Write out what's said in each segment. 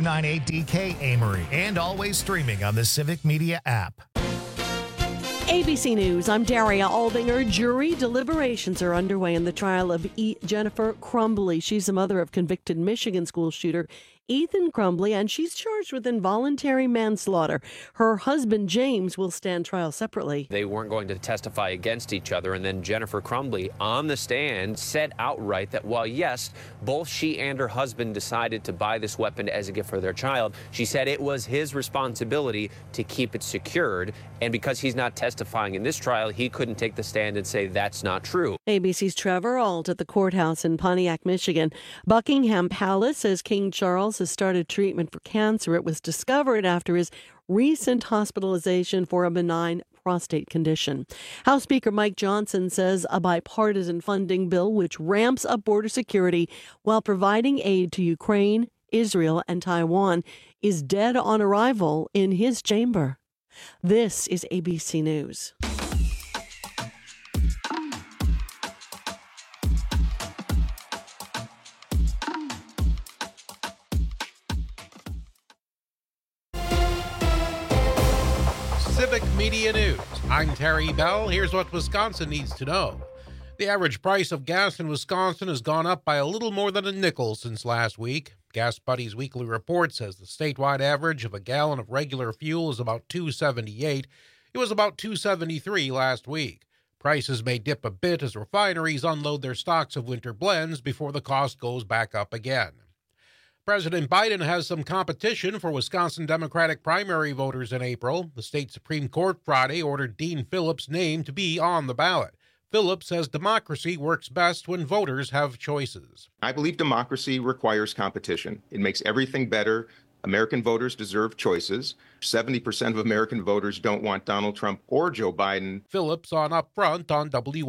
598DK Amory, and always streaming on the Civic Media app. ABC News, I'm Daria Aldinger. Jury deliberations are underway in the trial of Jennifer Crumbley. She's the mother of convicted Michigan school shooter Ethan Crumbley, and she's charged with involuntary manslaughter. Her husband, James, will stand trial separately. They weren't going to testify against each other, and then Jennifer Crumbley on the stand said outright that while, yes, both she and her husband decided to buy this weapon as a gift for their child, she said it was his responsibility to keep it secured, and because he's not testifying in this trial, he couldn't take the stand and say that's not true. ABC's Trevor Ault at the courthouse in Pontiac, Michigan. Buckingham Palace says King Charles has started treatment for cancer. It was discovered after his recent hospitalization for a benign prostate condition. House Speaker Mike Johnson says a bipartisan funding bill which ramps up border security while providing aid to Ukraine, Israel, and Taiwan is dead on arrival in his chamber. This is ABC News. Civic Media News. I'm Terry Bell. Here's what Wisconsin needs to know. The average price of gas in Wisconsin has gone up by a little more than a nickel since last week. Gas Buddy's weekly report says the statewide average of a gallon of regular fuel is about $2.78. It was about $2.73 last week. Prices may dip a bit as refineries unload their stocks of winter blends before the cost goes back up again. President Biden has some competition for Wisconsin Democratic primary voters in April. The state Supreme Court Friday ordered Dean Phillips' name to be on the ballot. Phillips says democracy works best when voters have choices. I believe democracy requires competition. It makes everything better. American voters deserve choices. 70% of American voters don't want Donald Trump or Joe Biden. Phillips on Upfront on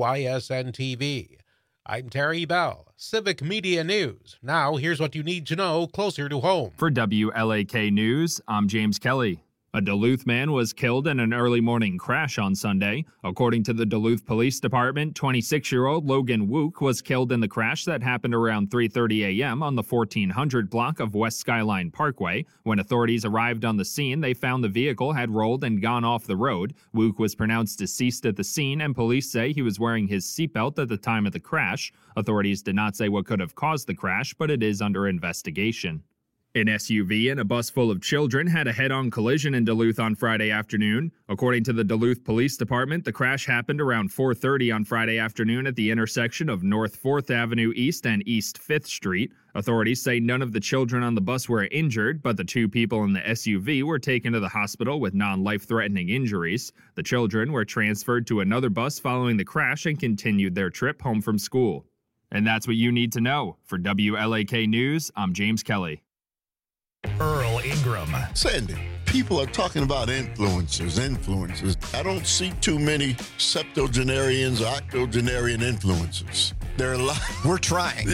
WYSN-TV. I'm Terry Bell, Civic Media News. Now, here's what you need to know closer to home. For WLAK News, I'm James Kelly. A Duluth man was killed in an early morning crash on Sunday. According to the Duluth Police Department, 26-year-old Logan Wook was killed in the crash that happened around 3:30 a.m. on the 1400 block of West Skyline Parkway. When authorities arrived on the scene, they found the vehicle had rolled and gone off the road. Wook was pronounced deceased at the scene, and police say he was wearing his seatbelt at the time of the crash. Authorities did not say what could have caused the crash, but it is under investigation. An SUV and a bus full of children had a head-on collision in Duluth on Friday afternoon. According to the Duluth Police Department, the crash happened around 4:30 on Friday afternoon at the intersection of North 4th Avenue East and East 5th Street. Authorities say none of the children on the bus were injured, but the two people in the SUV were taken to the hospital with non-life-threatening injuries. The children were transferred to another bus following the crash and continued their trip home from school. And that's what you need to know. For WLAK News, I'm James Kelly. Earl Ingram. Sandy, people are talking about influencers. I don't see too many septuagenarians or octogenarian influencers. There are a lot. We're trying.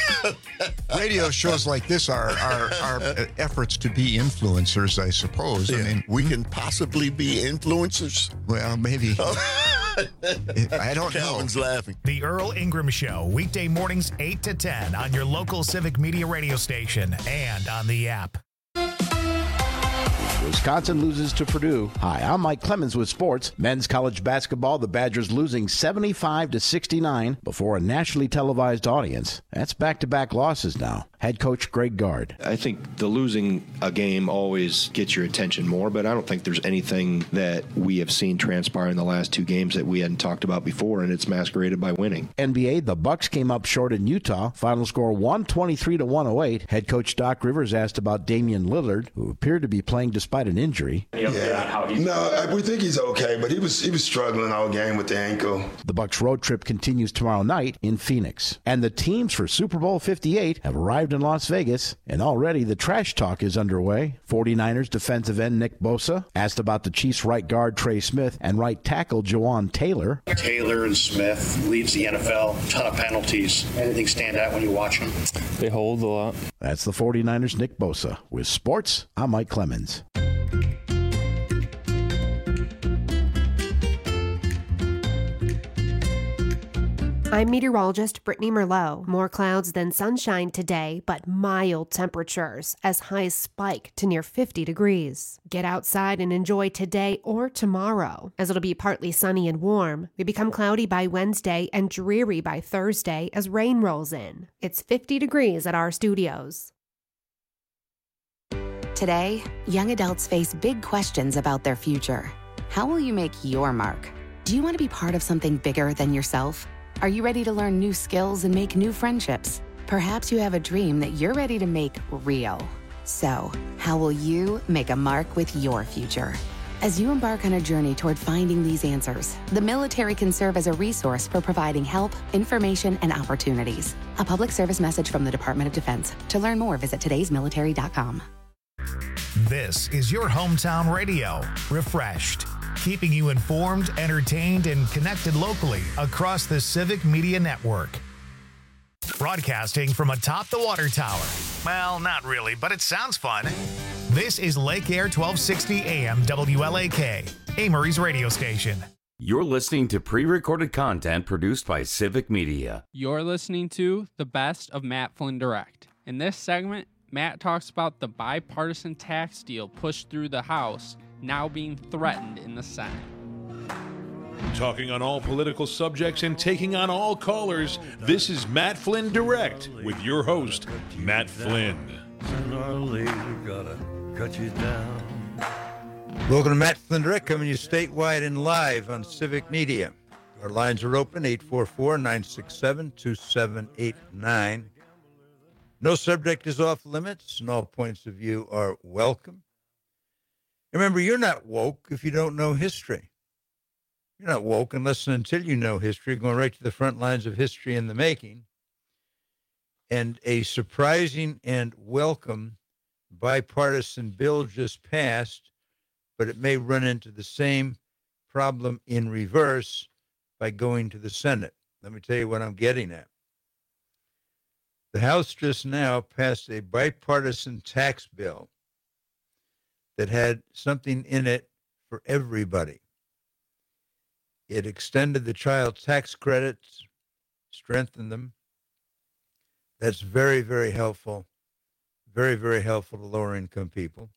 Radio shows like this are efforts to be influencers, I suppose. Yeah. I mean, we can possibly be influencers. Well, maybe. I don't know. Calvin's laughing. The Earl Ingram Show, weekday mornings 8 to 10 on your local Civic Media radio station and on the app. Wisconsin loses to Purdue. Hi, I'm Mike Clemens with sports. Men's college basketball, the Badgers losing 75-69 before a nationally televised audience. That's back-to-back losses now. Head coach Greg Gard. I think the losing a game always gets your attention more, but I don't think there's anything that we have seen transpire in the last two games that we hadn't talked about before, and it's masqueraded by winning. NBA, the Bucks came up short in Utah. Final score 123-108. Head coach Doc Rivers asked about Damian Lillard, who appeared to be playing despite an injury. No, we think he's okay, but he was struggling all game with the ankle. The Bucks road trip continues tomorrow night in Phoenix. And the teams for Super Bowl 58 have arrived in Las Vegas, and already the trash talk is underway. 49ers defensive end Nick Bosa asked about the Chiefs right guard Trey Smith and right tackle Jawan Taylor. Taylor and Smith leads the NFL. Ton of penalties. Anything stand out when you watch them? They hold a lot. That's the 49ers' Nick Bosa. With sports, I'm Mike Clemens. I'm meteorologist Brittany Merlot. More clouds than sunshine today, but mild temperatures as highs spike to near 50 degrees. Get outside and enjoy today or tomorrow, as it'll be partly sunny and warm. We become cloudy by Wednesday and dreary by Thursday as rain rolls in. It's 50 degrees at our studios. Today, young adults face big questions about their future. How will you make your mark? Do you want to be part of something bigger than yourself? Are you ready to learn new skills and make new friendships? Perhaps you have a dream that you're ready to make real. So, how will you make a mark with your future? As you embark on a journey toward finding these answers, the military can serve as a resource for providing help, information, and opportunities. A public service message from the Department of Defense. To learn more, visit todaysmilitary.com. This is your hometown radio, Refreshed, keeping you informed, entertained, and connected locally across the Civic Media Network. Broadcasting from atop the water tower. Well, not really, but it sounds fun. This is Lake Air 1260 AM WLAK, Amory's radio station. You're listening to pre-recorded content produced by Civic Media. You're listening to The Best of Matt Flynn Direct. In this segment, Matt talks about the bipartisan tax deal pushed through the House now being threatened in the Senate. Talking on all political subjects and taking on all callers, this is Matt Flynn Direct with your host, Matt Flynn. Welcome to Matt Flynn Direct, coming to you statewide and live on Civic Media. Our lines are open, 844-967-2789. No subject is off limits, and all points of view are welcome. Remember, you're not woke if you don't know history. You're not woke unless and until you know history, going right to the front lines of history in the making. And a surprising and welcome bipartisan bill just passed, but it may run into the same problem in reverse by going to the Senate. Let me tell you what I'm getting at. The House just now passed a bipartisan tax bill that had something in it for everybody. It extended the child tax credits, strengthened them. That's very, very helpful. Very, very helpful to lower income people.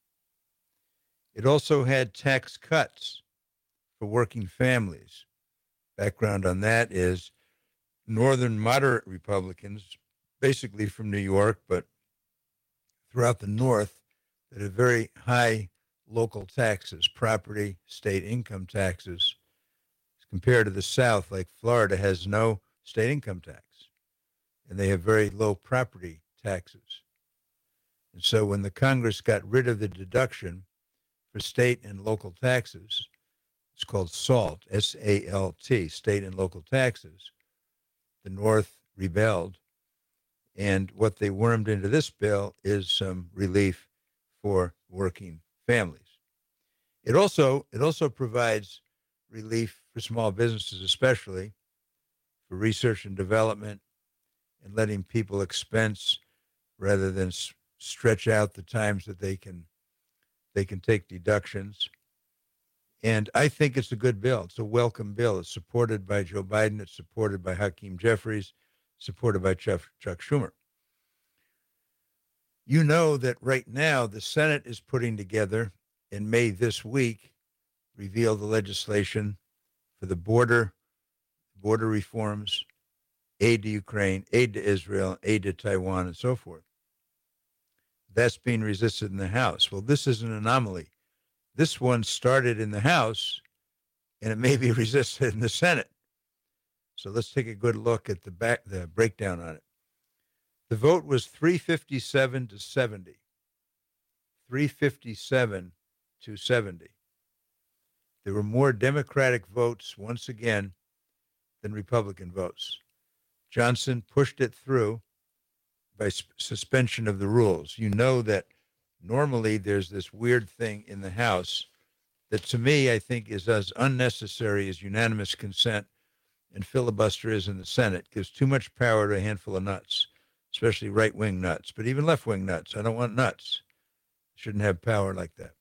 It also had tax cuts for working families. Background on that is northern moderate Republicans, basically from New York, but throughout the North, that have very high local taxes, property, state income taxes, compared to the South, like Florida has no state income tax, and they have very low property taxes. And so when the Congress got rid of the deduction for state and local taxes, it's called SALT, S-A-L-T, state and local taxes, the North rebelled. And what they wormed into this bill is some relief for working families. It also provides relief for small businesses, especially for research and development and letting people expense rather than stretch out the times that they can take deductions. And I think it's a good bill. It's a welcome bill. It's supported by Joe Biden. It's supported by Hakeem Jeffries, supported by Chuck Schumer. You know that right now the Senate is putting together, and may this week reveal the legislation for the border reforms, aid to Ukraine, aid to Israel, aid to Taiwan, and so forth. That's being resisted in the House. Well, this is an anomaly. This one started in the House, and it may be resisted in the Senate. So let's take a good look at the breakdown on it. The vote was 357 to 70. 357 to 70. There were more Democratic votes, once again, than Republican votes. Johnson pushed it through by suspension of the rules. You know that normally there's this weird thing in the House that to me I think is as unnecessary as unanimous consent and filibuster is in the Senate. It gives too much power to a handful of nuts, especially right-wing nuts, but even left-wing nuts. I don't want nuts. Shouldn't have power like that.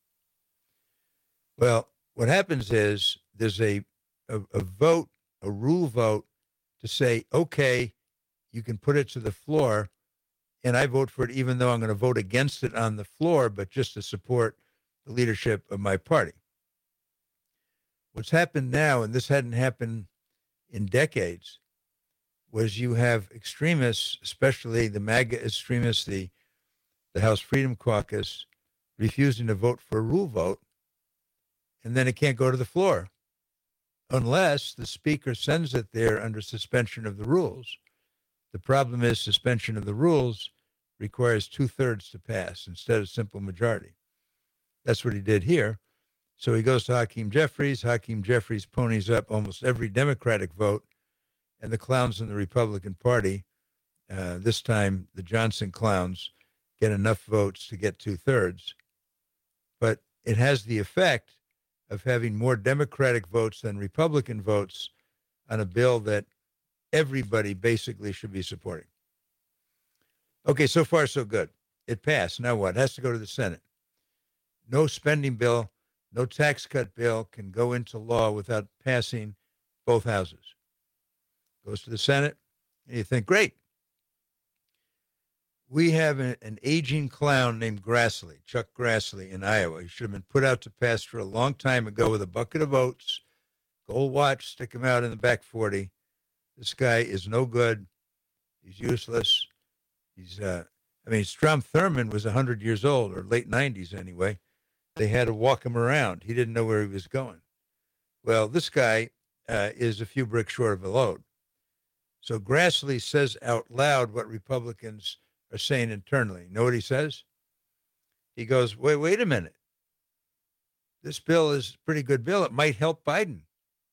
Well, what happens is there's a vote, a rule vote to say, okay, you can put it to the floor, and I vote for it even though I'm going to vote against it on the floor, but just to support the leadership of my party. What's happened now, and this hadn't happened in decades, was you have extremists, especially the MAGA extremists, the House Freedom Caucus, refusing to vote for a rule vote, and then it can't go to the floor unless the speaker sends it there under suspension of the rules. The problem is suspension of the rules requires 2/3 to pass instead of simple majority. That's what he did here. So he goes to Hakeem Jeffries. Hakeem Jeffries ponies up almost every Democratic vote, and the clowns in the Republican Party, this time the Johnson clowns, get enough votes to get 2/3. But it has the effect of having more Democratic votes than Republican votes on a bill that everybody basically should be supporting. Okay, so far so good. It passed. Now what? It has to go to the Senate. No spending bill, no tax cut bill can go into law without passing both houses. Goes to the Senate, and you think, great. We have an aging clown named Grassley, Chuck Grassley in Iowa. He should have been put out to pasture a long time ago with a bucket of oats, gold watch, stick him out in the back 40. This guy is no good. He's useless. Strom Thurmond was 100 years old, or late 90s anyway. They had to walk him around. He didn't know where he was going. Well, this guy is a few bricks short of a load. So Grassley says out loud what Republicans are saying internally. You know what he says? He goes, wait a minute. This bill is a pretty good bill. It might help Biden.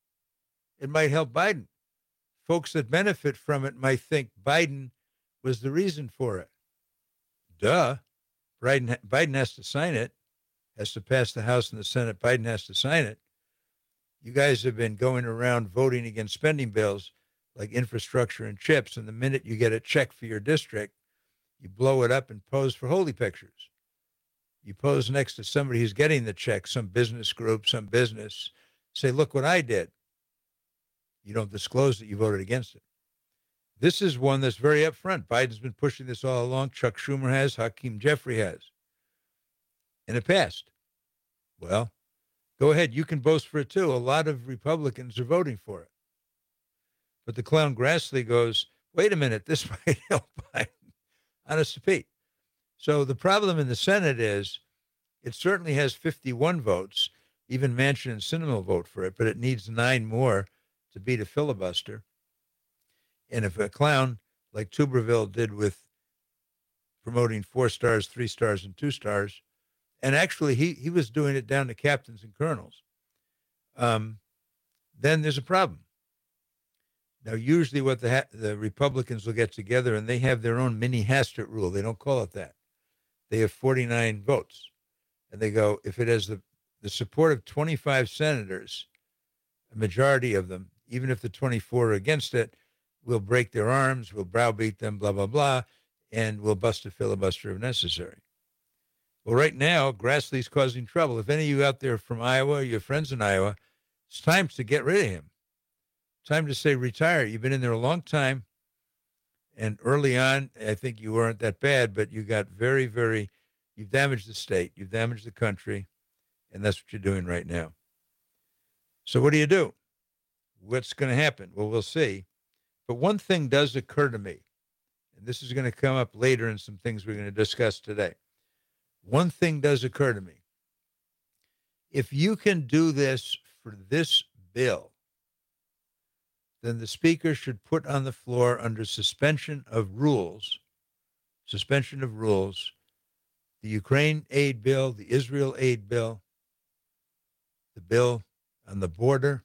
It might help Biden. Folks that benefit from it might think Biden was the reason for it. Duh. Biden has to sign it, has to pass the House and the Senate. Biden has to sign it. You guys have been going around voting against spending bills like infrastructure and chips, and the minute you get a check for your district, you blow it up and pose for holy pictures. You pose next to somebody who's getting the check, some business group, some business, say, look what I did. You don't disclose that you voted against it. This is one that's very upfront. Biden's been pushing this all along. Chuck Schumer has, Hakeem Jeffrey has. And it passed. Well, go ahead. You can boast for it too. A lot of Republicans are voting for it. But the clown Grassley goes, wait a minute, this might help Biden. Honest to Pete. So the problem in the Senate is it certainly has 51 votes. Even Manchin and Sinema vote for it, but it needs 9 more to beat a filibuster. And if a clown like Tuberville did with promoting 4 stars, 3 stars, and 2 stars, and actually he was doing it down to captains and colonels, then there's a problem. Now, usually what the Republicans will get together, and they have their own mini Hastert rule. They don't call it that. They have 49 votes. And they go, if it has the support of 25 senators, a majority of them, even if the 24 are against it, we'll break their arms, we'll browbeat them, blah, blah, blah, and we'll bust a filibuster if necessary. Well, right now, Grassley's causing trouble. If any of you out there from Iowa, or your friends in Iowa, it's time to get rid of him. Time to say retire. You've been in there a long time. And early on, I think you weren't that bad, but you got you've damaged the state. You've damaged the country. And that's what you're doing right now. So what do? What's going to happen? Well, we'll see. But one thing does occur to me, and this is going to come up later in some things we're going to discuss today. One thing does occur to me. If you can do this for this bill, then the speaker should put on the floor under suspension of rules, the Ukraine aid bill, the Israel aid bill, the bill on the border,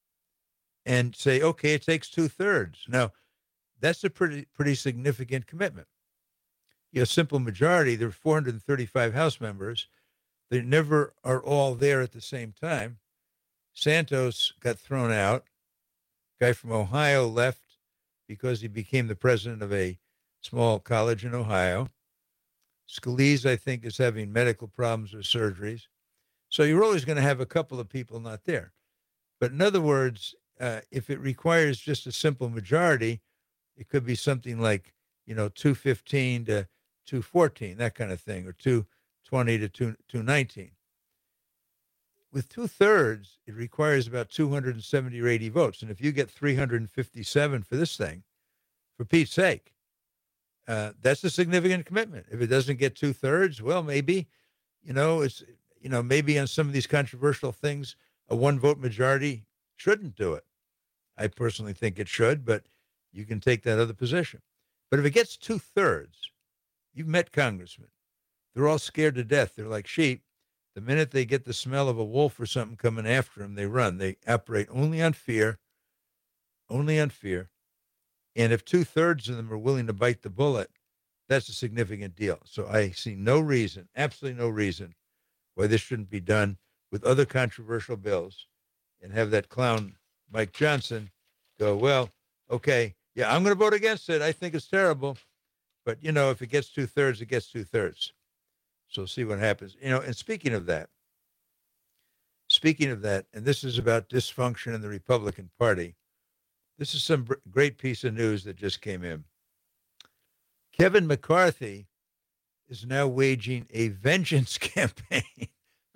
and say, okay, it takes 2/3. Now, that's a pretty significant commitment. You have simple majority. There are 435 House members. They never are all there at the same time. Santos got thrown out. Guy from Ohio left because he became the president of a small college in Ohio. Scalise, I think, is having medical problems or surgeries. So you're always going to have a couple of people not there. But in other words, if it requires just a simple majority, it could be something like, 215 to 214, that kind of thing, or 220 to 219. With 2/3, it requires about 270 or 80 votes. And if you get 357 for this thing, for Pete's sake, that's a significant commitment. If it doesn't get 2/3, well, maybe, maybe on some of these controversial things, a 1-vote majority shouldn't do it. I personally think it should, but you can take that other position. But if it gets 2/3, you've met congressmen. They're all scared to death. They're like sheep. The minute they get the smell of a wolf or something coming after them, they run. They operate only on fear, only on fear. And if 2/3 of them are willing to bite the bullet, that's a significant deal. So I see no reason, absolutely no reason, why this shouldn't be done with other controversial bills and have that clown Mike Johnson go, well, okay, yeah, I'm going to vote against it. I think it's terrible. But, if it gets 2/3, it gets 2/3. So see what happens. And speaking of that, and this is about dysfunction in the Republican Party, this is some great piece of news that just came in. Kevin McCarthy is now waging a vengeance campaign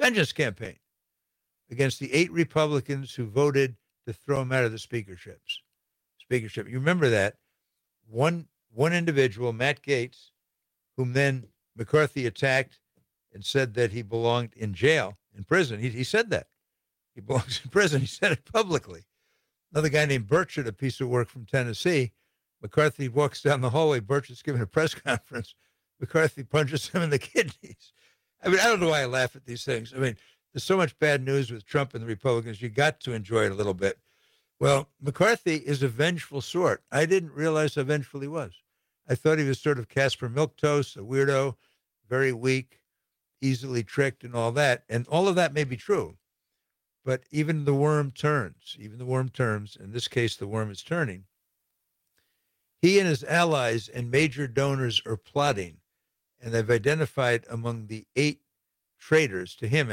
against the 8 Republicans who voted to throw him out of the speakership. You remember that? One individual, Matt Gaetz, whom then McCarthy attacked and said that he belonged in jail, in prison. He said that. He belongs in prison. He said it publicly. Another guy named Burchett, a piece of work from Tennessee. McCarthy walks down the hallway. Burchett's giving a press conference. McCarthy punches him in the kidneys. I don't know why I laugh at these things. There's so much bad news with Trump and the Republicans. You got to enjoy it a little bit. Well, McCarthy is a vengeful sort. I didn't realize how vengeful he was. I thought he was sort of Casper Milquetoast, a weirdo, very weak, easily tricked and all that. And all of that may be true. But even the worm turns. In this case, the worm is turning. He and his allies and major donors are plotting. And they've identified among the 8 traitors to him,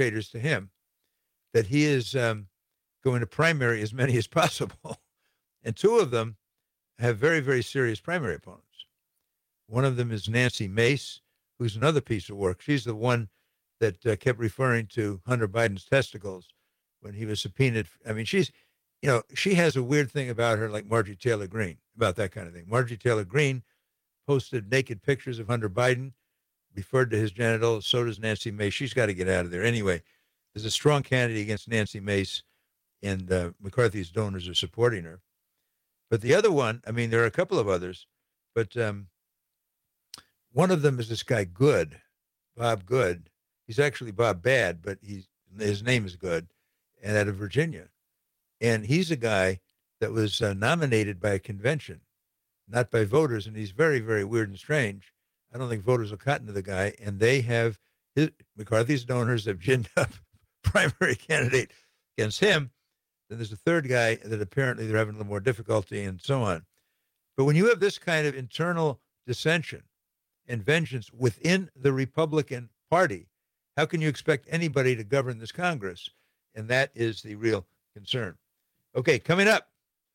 that he is going to primary as many as possible. And 2 of them have very, very serious primary opponents. One of them is Nancy Mace, who's another piece of work. She's the one that kept referring to Hunter Biden's testicles when he was subpoenaed. She has a weird thing about her, like Marjorie Taylor Greene, about that kind of thing. Marjorie Taylor Greene posted naked pictures of Hunter Biden, referred to his genitals. So does Nancy Mace. She's got to get out of there. Anyway, there's a strong candidate against Nancy Mace, and McCarthy's donors are supporting her. But the other one, there are a couple of others, but one of them is this guy Good, Bob Good. He's actually Bob Bad, but his name is Good, and out of Virginia. And he's a guy that was nominated by a convention, not by voters, and he's very, very weird and strange. I don't think voters will cotton to the guy, and they have McCarthy's donors have ginned up primary candidate against him. Then there's a third guy that apparently they're having a little more difficulty and so on. But when you have this kind of internal dissension and vengeance within the Republican Party, how can you expect anybody to govern this Congress? And that is the real concern. Okay, coming up,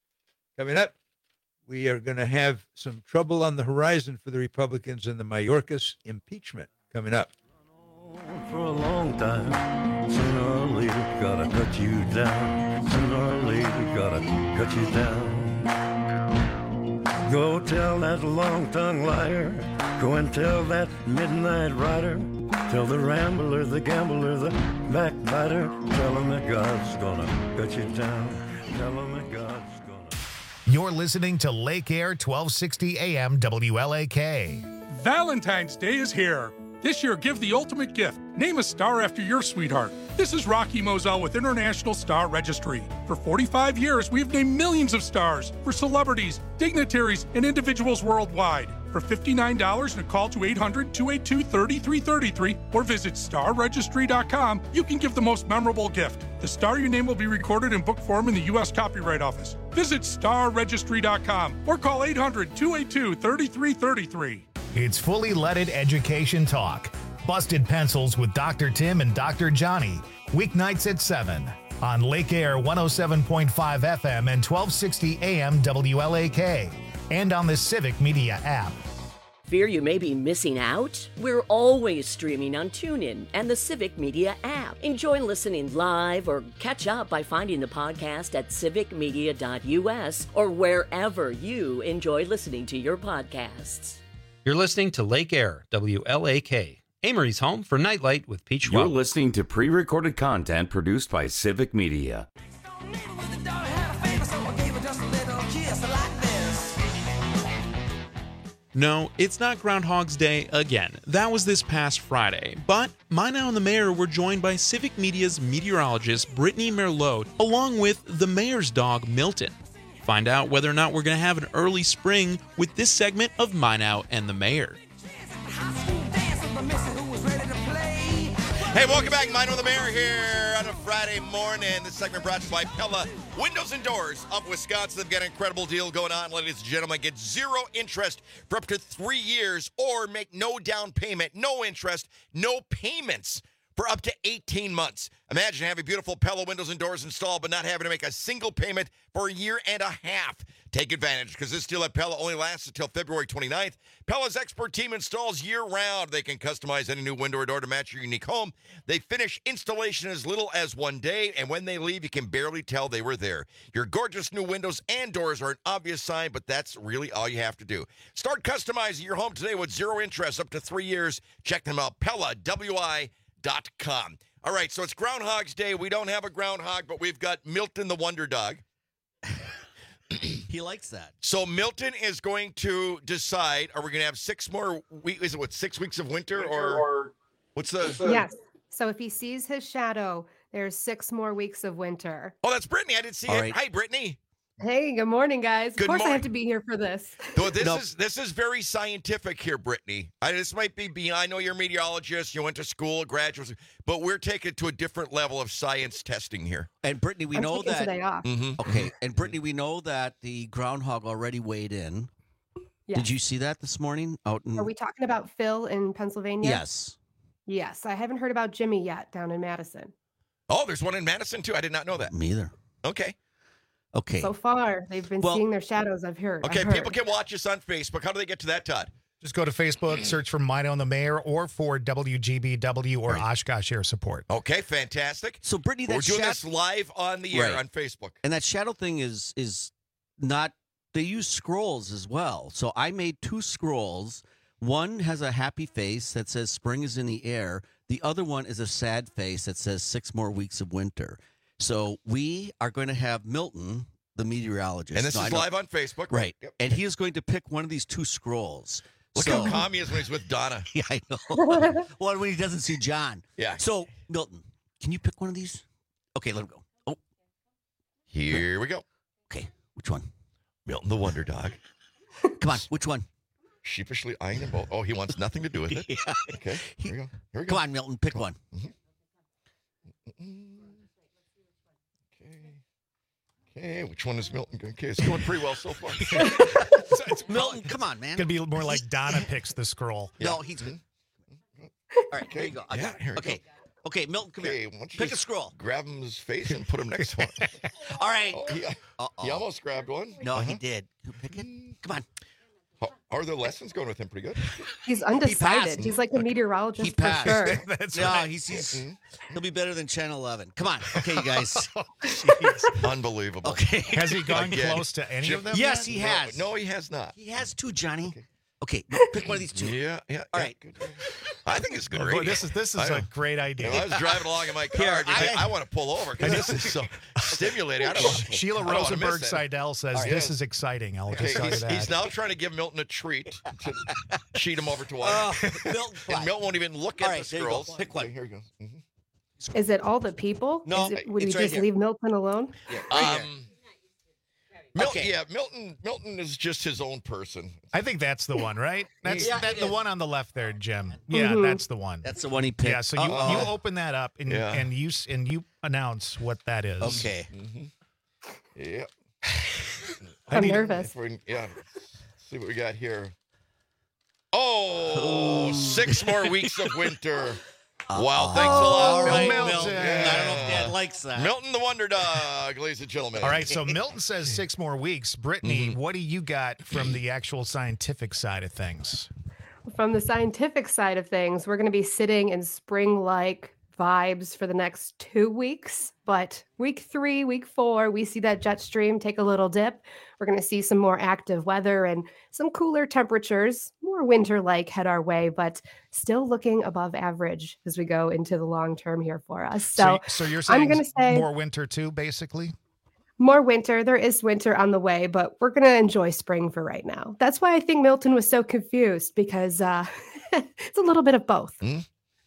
we are going to have some trouble on the horizon for the Republicans in the Mayorkas impeachment coming up. For a long time, sooner or later, gotta cut you down. Sooner or later, gotta cut you down. Go tell that long-tongued liar. Go and tell that midnight rider. Tell the rambler, the gambler, the backbiter. Tell him that God's gonna cut you down. Tell him that God's gonna. You're listening to Lake Air 1260 AM WLAK. Valentine's Day is here. This year, give the ultimate gift. Name a star after your sweetheart. This is Rocky Moselle with International Star Registry. For 45 years, we've named millions of stars for celebrities, dignitaries, and individuals worldwide. For $59 and a call to 800-282-3333 or visit starregistry.com, you can give the most memorable gift. The star you name will be recorded in book form in the U.S. Copyright Office. Visit starregistry.com or call 800-282-3333. It's fully leaded education talk. Busted Pencils with Dr. Tim and Dr. Johnny. Weeknights at 7 on Lake Air 107.5 FM and 1260 AM WLAK, and on the Civic Media app. Fear you may be missing out? We're always streaming on TuneIn and the Civic Media app. Enjoy listening live or catch up by finding the podcast at civicmedia.us or wherever you enjoy listening to your podcasts. You're listening to Lake Air, WLAK, Amory's home for Nightlight with Pete Schwab. You're listening to pre-recorded content produced by Civic Media. No, it's not Groundhog's Day again. That was this past Friday. But Mina and the Mayor were joined by Civic Media's meteorologist Brittany Merlot, along with the mayor's dog Milton. Find out whether or not we're going to have an early spring with this segment of Mina and the Mayor. Hey, welcome back. Mine with the Mayor here on a Friday morning. This segment brought to you by Pella Windows and Doors of Wisconsin. They've got an incredible deal going on, ladies and gentlemen. Get 0 interest for up to 3 years or make no down payment, no interest, no payments for up to 18 months. Imagine having beautiful Pella windows and doors installed but not having to make a single payment for a year and a half. Take advantage because this deal at Pella only lasts until February 29th. Pella's expert team installs year-round. They can customize any new window or door to match your unique home. They finish installation as little as 1 day, and when they leave, you can barely tell they were there. Your gorgeous new windows and doors are an obvious sign, but that's really all you have to do. Start customizing your home today with 0 interest up to 3 years. Check them out, PellaWI.com. All right, so it's Groundhog's Day. We don't have a groundhog, but we've got Milton the Wonder Dog. He likes that. So Milton is going to decide, are we going to have 6 more weeks? Is it 6 weeks of winter or what's the? Yes. So if he sees his shadow, there's 6 more weeks of winter. Oh, that's Brittany. I didn't see it. Right. Hi, Brittany. Hey, good morning, guys. Good of course morning. I have to be here for this. So this is very scientific here, Brittany. This might be beyond. I know you're a meteorologist. You went to school, graduate, but we're taking it to a different level of science testing here. And Brittany, we know that. Today off. Okay, and Brittany, we know that the groundhog already weighed in. Yes. Did you see that this morning out in? Are we talking about Phil in Pennsylvania? Yes. Yes. I haven't heard about Jimmy yet down in Madison. Oh, there's one in Madison too. I did not know that. Me either. Okay. Okay. So far, they've been seeing their shadows, I've heard. Okay, people can watch us on Facebook. How do they get to that, Todd? Just go to Facebook, search for Mina and the Mayor or for WGBW or Oshkosh Air Support. Okay, fantastic. So, Brittany, we're doing this live on the air on Facebook. And that shadow thing is not, they use scrolls as well. So I made 2 scrolls. One has a happy face that says spring is in the air. The other one is a sad face that says 6 more weeks of winter. So we are going to have Milton, the meteorologist. And this is live on Facebook. Right. Yep. And he is going to pick one of these 2 scrolls. Look how calm he is when he's with Donna. Yeah, I know. Well, when he doesn't see John. Yeah. So, Milton, can you pick one of these? Okay, let him go. Oh. Here we go. Okay, which one? Milton the Wonder Dog. Come on, which one? Sheepishly eyeing them both. Oh, he wants nothing to do with it. Yeah. Okay, here we go. Here we go. Come on, Milton, pick one. Okay, which one is Milton? Okay, it's going pretty well so far. It's Milton, come on, man. It's going to be more like Donna picks the scroll. Yeah. No, he's good. All right, here you go. I got it. Here we Okay. go. Okay, Milton, come here. Pick a scroll. Grab him his face and put him next to him. All right. Oh, he almost grabbed one. No, he did. Pick it. Come on. How are the lessons going with him? Pretty good. He's undecided. He's like a meteorologist He passed. for sure. That's right. He'll be better than Channel 11. Come on. Okay, you guys. Unbelievable. Okay. Has he gone close to any of them? Yes, yet? he has. No, he has not. He has 2, Johnny. Okay, pick one of these 2. Yeah. All right. Good. I think it's good. Oh, boy, this is a great idea. I was driving along in my car. I want to pull over because this is so stimulating. I don't want Sheila Rosenberg Seidel says this is exciting. I'll just tell you that. He's now trying to give Milton a treat to cheat him over to one. Milton, and Milton won't even look at the scrolls. Pick one. Okay, here he goes. Is it all the people? No, would you it's right just here. leave Milton alone? Milton is just his own person. I think that's the one, right? That's the one on the left there, Jim. Yeah, Mm-hmm. that's the one. That's the one he picked. Yeah, so you open that up and you announce what that is. Okay. Yeah. I'm nervous. Yeah. See what we got here. Oh, 6 more weeks of winter. Wow, thanks a lot, All right, Milton. Milton. I don't know if Dad likes that. Milton the Wonder Dog, ladies and gentlemen. All right, so Milton says 6 more weeks. Brittany, what do you got from the actual scientific side of things? From the scientific side of things, we're going to be sitting in spring-like vibes for the next 2 weeks. But week 3, week 4, we see that jet stream take a little dip. We're going to see some more active weather and some cooler temperatures, more winter-like head our way, but still looking above average as we go into the long term here for us. So you're saying I'm going to say more winter too, basically? More winter. There is winter on the way, but we're going to enjoy spring for right now. That's why I think Milton was so confused, because it's a little bit of both. You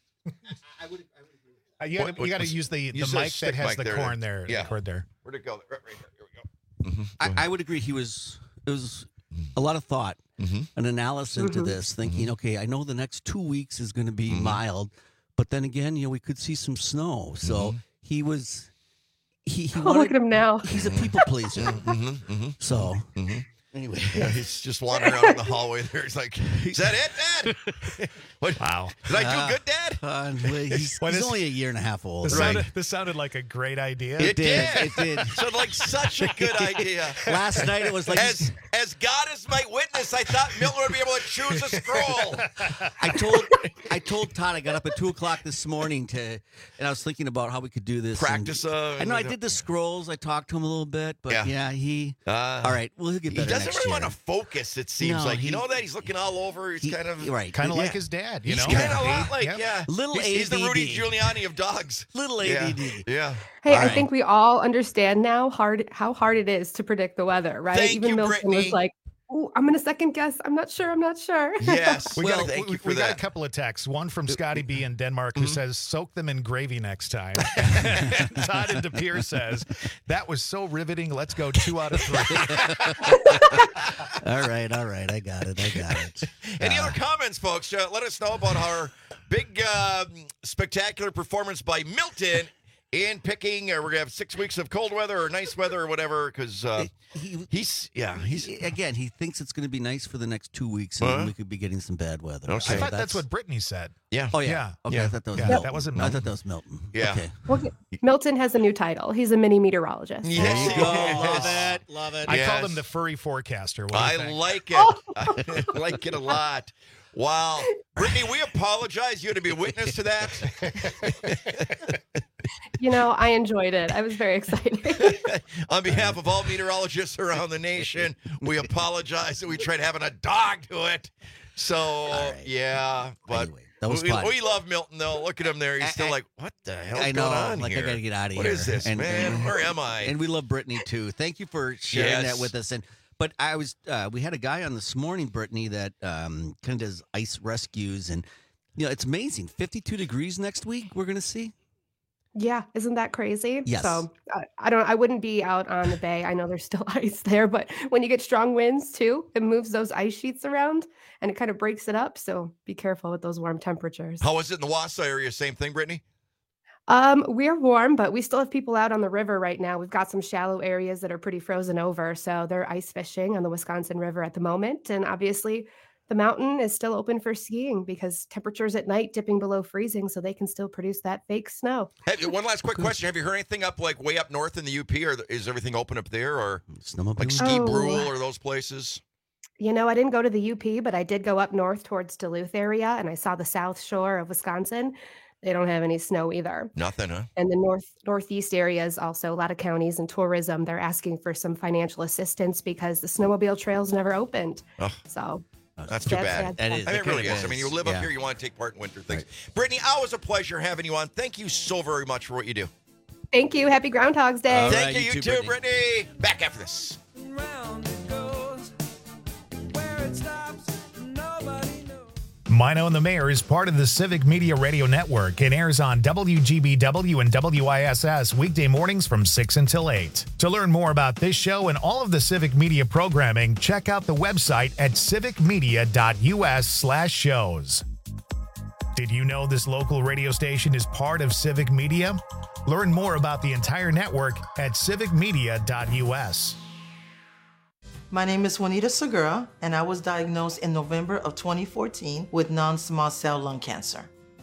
got to use the mic that has the corn there. Yeah. The cord there. Where'd it go? Right here. Here we go. I would agree. It was a lot of thought, an analysis into this, thinking, okay, I know the next 2 weeks is going to be mild, but then again, we could see some snow. So he was. He look at him now. He's a people pleaser. So anyway, he's just wandering around in the hallway there. He's like, "Is that it, Dad? Wow. Did I do good, Dad?" He's only a year and a half old. This sounded like a great idea. It did. It did. Sounded like such a good idea. Last night it was like, as God is my witness, I thought Milton would be able to choose a scroll. I told Todd I got up at 2:00 this morning and I was thinking about how we could do this. Practice. I know I did the scrolls. I talked to him a little bit, but he. All right, well, he'll get better. He doesn't next really year. want to focus. It seems like that he's looking all over. He's kind of like his dad. He's kind of a lot like little ADD. He's the Rudy Giuliani of dogs. Little ADD. Yeah. Hey, I think we all understand now how hard it is to predict the weather, right? Thank Even you, Milton Brittany. was like, "Ooh, I'm gonna second guess. I'm not sure. Yes. We got a couple of texts. One from Scotty B in Denmark who says, "Soak them in gravy next time." Todd in De Pere says, "That was so riveting. Let's go 2 out of 3." All right. I got it. Any other comments, folks? Let us know about our big, spectacular performance by Milton in picking. We're gonna have 6 weeks of cold weather or nice weather or whatever, because he thinks it's going to be nice for the next 2 weeks, and then we could be getting some bad weather. I thought that's what Brittany said. Yeah. Oh yeah. Okay. I thought that was Milton. That wasn't Milton. I thought that was Milton. Yeah. Okay. Well, Milton has a new title. He's a mini meteorologist. Yes. There you go. Love it. I called him the furry forecaster. What do you think? like it. I like it a lot. Wow. Brittany, we apologize. You had to be a witness to that. I enjoyed it. I was very excited. On behalf of all meteorologists around the nation, we apologize that we tried having a dog to it. So, but anyway, that was fun. We love Milton, though. Look at him there. He's still like, what the hell's going on here? I got to get out of here. What is this, man? Where am I? And we love Brittany, too. Thank you for sharing that with us. But we had a guy on this morning, Brittany, that kind of does ice rescues. And, it's amazing. 52 degrees next week we're going to see. Yeah, isn't that crazy? Yes. So I wouldn't be out on the bay. I know there's still ice there, but when you get strong winds too, it moves those ice sheets around and it kind of breaks it up. So be careful with those warm temperatures. How is it in the Wausau area? Same thing, Brittany? We're warm, but we still have people out on the river right now. We've got some shallow areas that are pretty frozen over. So they're ice fishing on the Wisconsin River at the moment. And obviously the mountain is still open for skiing because temperatures at night dipping below freezing, so they can still produce that fake snow. One last quick question. Have you heard anything up way up north in the UP, or is everything open up there, or like Ski Brule or those places? I didn't go to the UP, but I did go up north towards Duluth area, and I saw the south shore of Wisconsin. They don't have any snow either. Nothing, huh? And the northeast areas, also a lot of counties and tourism, they're asking for some financial assistance because the snowmobile trails never opened. Oh. So that's too bad. That is. I mean, it really is. I mean, you live up here, you want to take part in winter things. Right. Brittany, always a pleasure having you on. Thank you so very much for what you do. Thank you. Happy Groundhog's Day. Thank you too, Brittany. Back after this. Mino and the Mayor is part of the Civic Media Radio Network and airs on WGBW and WISS weekday mornings from 6 until 8. To learn more about this show and all of the Civic Media programming, check out the website at civicmedia.us/shows. Did you know this local radio station is part of Civic Media? Learn more about the entire network at civicmedia.us. My name is Juanita Segura, and I was diagnosed in November of 2014 with non-small cell lung cancer.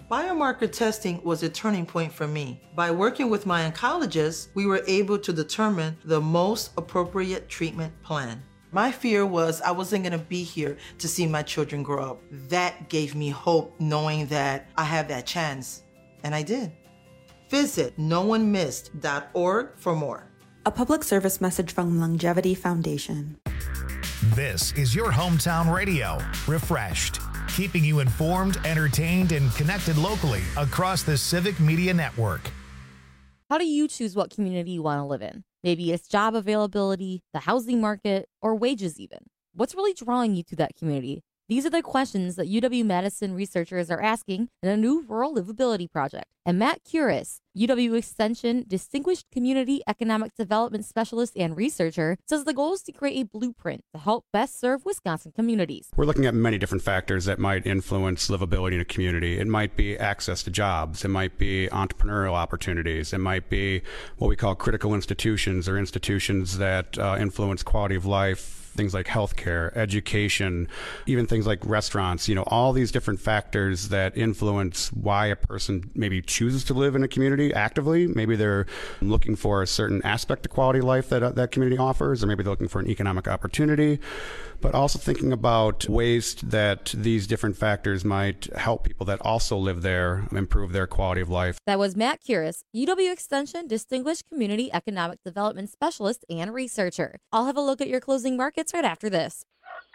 Biomarker testing was a turning point for me. By working with my oncologist, we were able to determine the most appropriate treatment plan. My fear was I wasn't gonna be here to see my children grow up. That gave me hope, knowing that I have that chance, and I did. Visit noonemissed.org for more. A public service message from Longevity Foundation. This is your hometown radio, Refreshed, keeping you informed, entertained, and connected locally across the Civic Media Network. How do you choose what community you want to live in? Maybe it's job availability, the housing market, or wages even. What's really drawing you to that community? These are the questions that UW-Madison researchers are asking in a new rural livability project. And Matt Curis, UW Extension Distinguished Community Economic Development Specialist and researcher, says the goal is to create a blueprint to help best serve Wisconsin communities. We're looking at many different factors that might influence livability in a community. It might be access to jobs. It might be entrepreneurial opportunities. It might be what we call critical institutions, or institutions that influence quality of life. Things like healthcare, education, even things like restaurants, all these different factors that influence why a person maybe chooses to live in a community actively. Maybe they're looking for a certain aspect of quality of life that that community offers, or maybe they're looking for an economic opportunity. But also thinking about ways that these different factors might help people that also live there improve their quality of life. That was Matt Curis, UW Extension Distinguished Community Economic Development Specialist and researcher. I'll have a look at your closing markets right after this.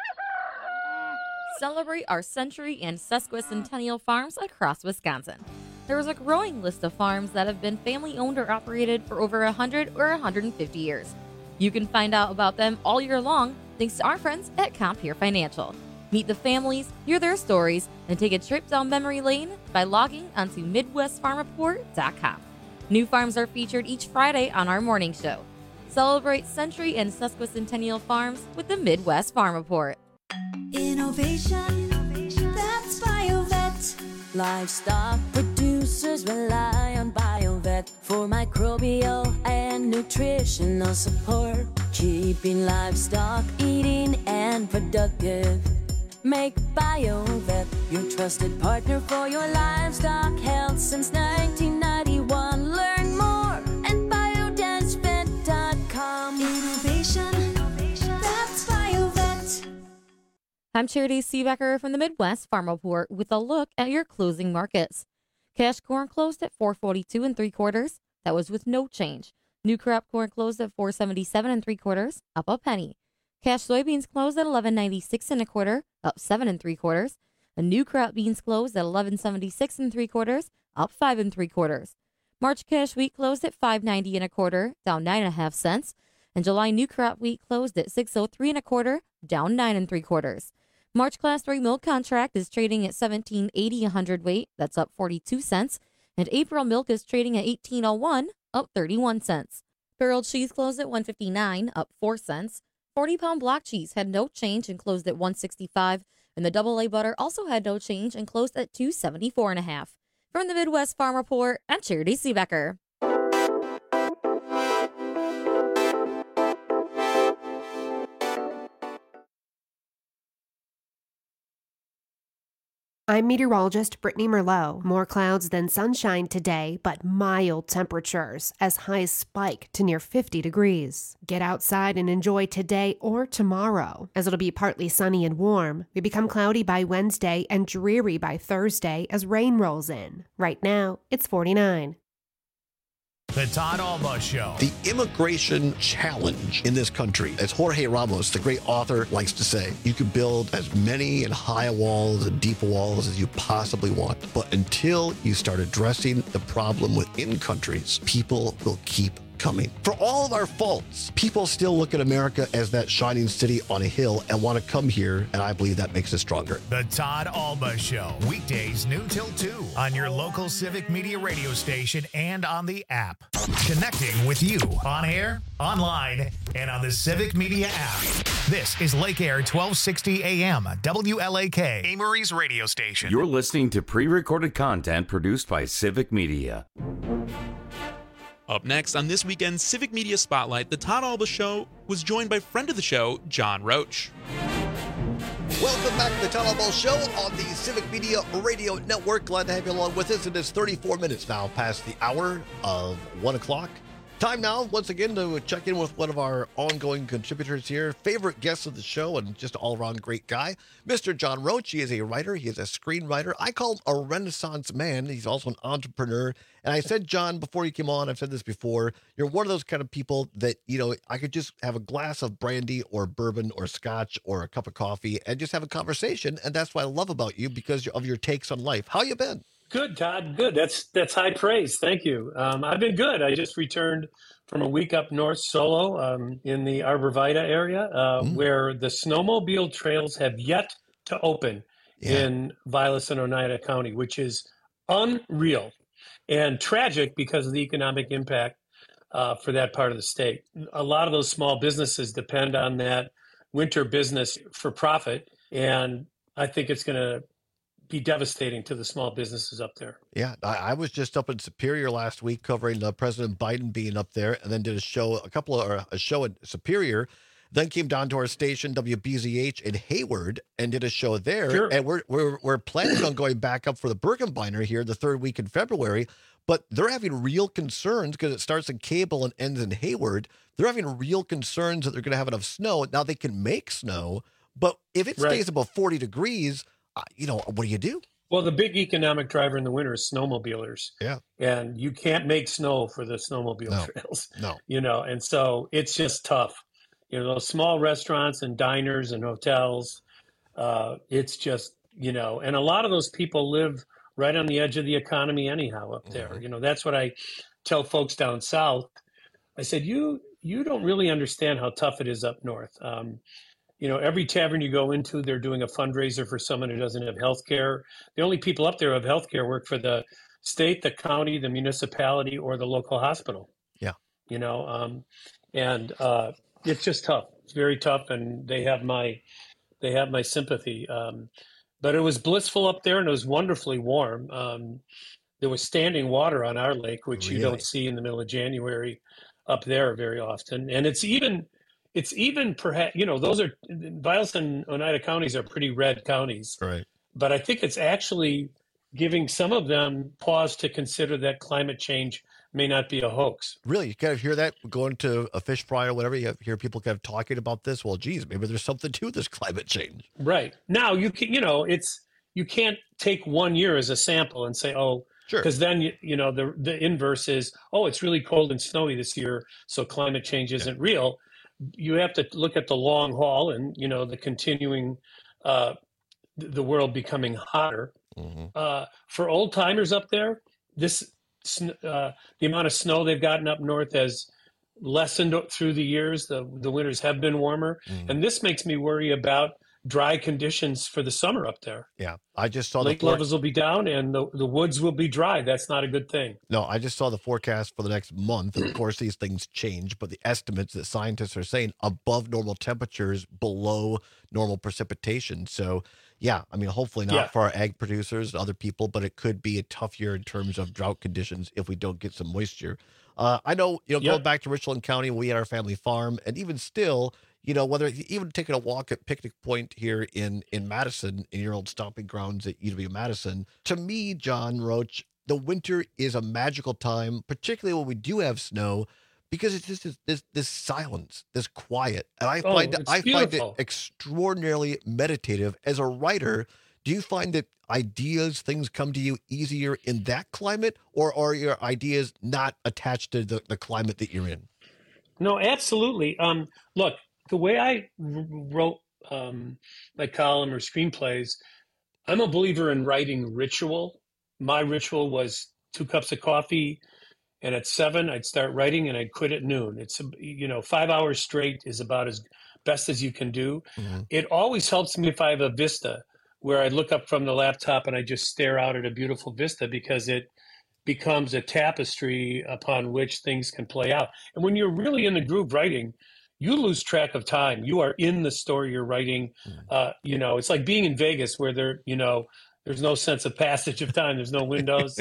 Celebrate our century and sesquicentennial farms across Wisconsin. There is a growing list of farms that have been family-owned or operated for over 100 or 150 years. You can find out about them all year long thanks to our friends at Compeer Financial. Meet the families, hear their stories, and take a trip down memory lane by logging onto MidwestFarmReport.com. New farms are featured each Friday on our morning show. Celebrate century and sesquicentennial farms with the Midwest Farm Report. Innovation, that's BioVet. Livestock producers rely on BioVet for microbial and nutritional support, keeping livestock eating and productive. Make BioVet your trusted partner for your livestock health since 1991. Learn more at biodensvet.com. Innovation, that's BioVet. I'm Charity Seebecker from the Midwest Farm Report with a look at your closing markets. Cash corn closed at $4.42 3/4. That was with no change. New crop corn closed at $4.77 3/4, up a penny. Cash soybeans closed at $11.96 1/4, up 7 3/4. And new crop beans closed at $11.76 3/4, up 5 3/4. March cash wheat closed at $5.90 1/4, down 9.5 cents. And July new crop wheat closed at $6.03 1/4, down 9 3/4. March Class 3 milk contract is trading at $17.80 a hundredweight, that's up 42 cents. And April milk is trading at $18.01, up 31 cents. Barrel cheese closed at $1.59, up 4 cents. 40-pound block cheese had no change and closed at $1.65. And the AA butter also had no change and closed at $2.74 1/2. From the Midwest Farm Report, I'm Charity Seebecker. I'm meteorologist Brittany Merlot. More clouds than sunshine today, but mild temperatures as highs spike to near 50 degrees. Get outside and enjoy today or tomorrow, as it'll be partly sunny and warm. We become cloudy by Wednesday and dreary by Thursday as rain rolls in. Right now, it's 49. The Todd Alba Show. The immigration challenge in this country, as Jorge Ramos, the great author, likes to say, you can build as many and high walls and deep walls as you possibly want. But until you start addressing the problem within countries, people will keep coming. For all of our faults, people still look at America as that shining city on a hill and want to come here, and I believe that makes us stronger. The Todd Alba Show, weekdays noon till 2 on your local Civic Media radio station and on the app. Connecting with you on air, online, and on the Civic Media app. This is Lake Air 1260 AM, WLAK, Amory's radio station. You're listening to pre-recorded content produced by Civic Media. Up next on this weekend's Civic Media Spotlight, the Todd Alba Show was joined by friend of the show, John Roach. Welcome back to the Town Hall Ball Show on the Civic Media Radio Network. Glad to have you along with us. It is 34 minutes now past the hour of 1 o'clock. Time now, once again, to check in with one of our ongoing contributors here, favorite guest of the show, and just all-around great guy, Mr. John Roach. He is a writer. He is a screenwriter. I call him a Renaissance man. He's also an entrepreneur. And I said, John, before you came on, I've said this before, you're one of those kind of people that, you know, I could just have a glass of brandy or bourbon or scotch or a cup of coffee and just have a conversation. And that's what I love about you, because of your takes on life. How you been? Good, Todd. Good. That's high praise. Thank you. I've been good. I just returned from a week up north solo in the Arbor Vitae area, where the snowmobile trails have yet to open in Vilas and Oneida County, which is unreal and tragic because of the economic impact for that part of the state. A lot of those small businesses depend on that winter business for profit, and I think it's going to be devastating to the small businesses up there. Yeah, I was just up in Superior last week covering President Biden being up there, and then did a show at Superior, then came down to our station WBZH in Hayward and did a show there. Sure. And we're planning on going back up for the Birkenbeiner here the third week in February, but they're having real concerns because it starts in Cable and ends in Hayward. They're having real concerns that they're going to have enough snow. Now they can make snow, but if it stays above 40 degrees, what do you do? Well, the big economic driver in the winter is snowmobilers. Yeah. And you can't make snow for the snowmobile trails. No. And so it's just tough. Those small restaurants and diners and hotels, it's just, and a lot of those people live right on the edge of the economy anyhow up there. That's what I tell folks down south. I said, you don't really understand how tough it is up north. Every tavern you go into, they're doing a fundraiser for someone who doesn't have health care. The only people up there who have health care work for the state, the county, the municipality, or the local hospital. Yeah. And it's just tough. It's very tough, and they have my sympathy. But it was blissful up there, and it was wonderfully warm. There was standing water on our lake, which you don't see in the middle of January up there very often. And it's even perhaps, those are, Vilas and Oneida counties are pretty red counties. Right. But I think it's actually giving some of them pause to consider that climate change may not be a hoax. Really? You kind of hear that going to a fish fry or whatever, you hear people kind of talking about this. Well, geez, maybe there's something to this climate change. Right. Now you can, you can't take 1 year as a sample and say, oh, sure. Because then, the inverse is, oh, it's really cold and snowy this year, so climate change isn't real. You have to look at the long haul and, the continuing, the world becoming hotter. Mm-hmm. For old timers up there, the amount of snow they've gotten up north has lessened through the years. The winters have been warmer. Mm-hmm. And this makes me worry about dry conditions for the summer up there. Yeah. I just saw lake levels will be down and the woods will be dry. That's not a good thing. No, I just saw the forecast for the next month. And of course, these things change, but the estimates that scientists are saying above normal temperatures, below normal precipitation. So, yeah, I mean, hopefully not for our ag producers and other people, but it could be a tough year in terms of drought conditions if we don't get some moisture. I know, going back to Richland County, we had our family farm, and even still, whether even taking a walk at Picnic Point here in Madison, in your old stomping grounds at UW-Madison, to me, John Roach, the winter is a magical time, particularly when we do have snow, because it's just this silence, this quiet. And I find it extraordinarily meditative. As a writer, do you find that ideas, things come to you easier in that climate, or are your ideas not attached to the climate that you're in? No, absolutely. Look, the way I wrote my column or screenplays, I'm a believer in writing ritual. My ritual was 2 cups of coffee, and at 7 I'd start writing, and I'd quit at noon. It's 5 hours straight is about as best as you can do. Mm-hmm. It always helps me if I have a vista where I look up from the laptop and I just stare out at a beautiful vista, because it becomes a tapestry upon which things can play out. And when you're really in the groove writing, you lose track of time. You are in the story you're writing. It's like being in Vegas where there's no sense of passage of time. There's no windows.